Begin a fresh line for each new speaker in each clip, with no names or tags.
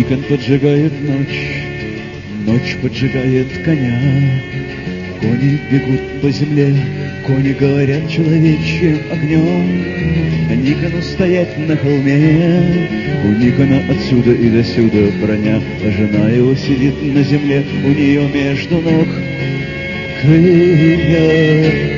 Никон поджигает ночь, ночь поджигает коня. Кони бегут по земле, кони говорят человечьим огнем. А Никону стоять на холме, у Никона отсюда и досюда броня, а жена его сидит на земле, у нее между ног крылья.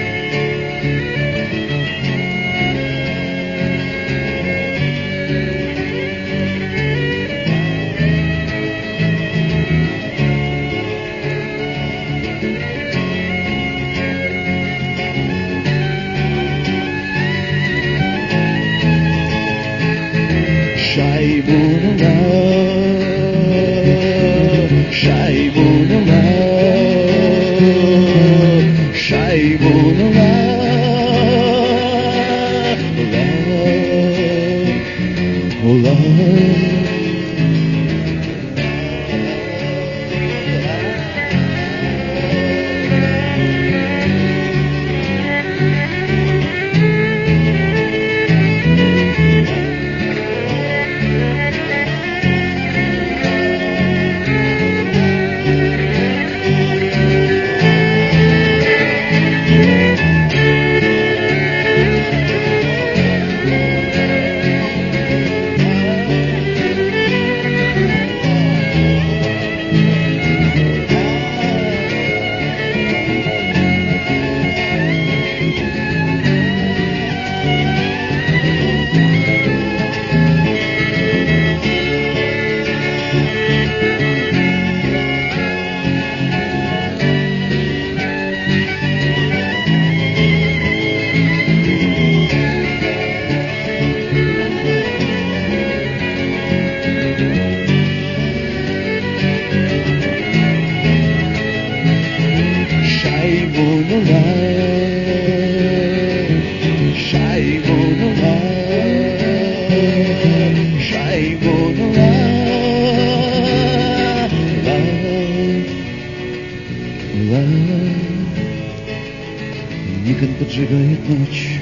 Никон поджигает ночь,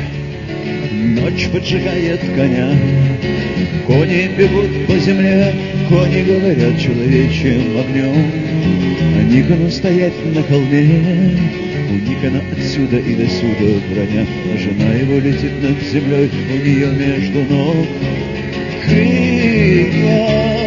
ночь поджигает коня. Кони бегут по земле, кони говорят человечьим огнем. А Никону стоять на холме, у Никона отсюда и досюда броня, а жена его летит над землей, у нее между ног крылья.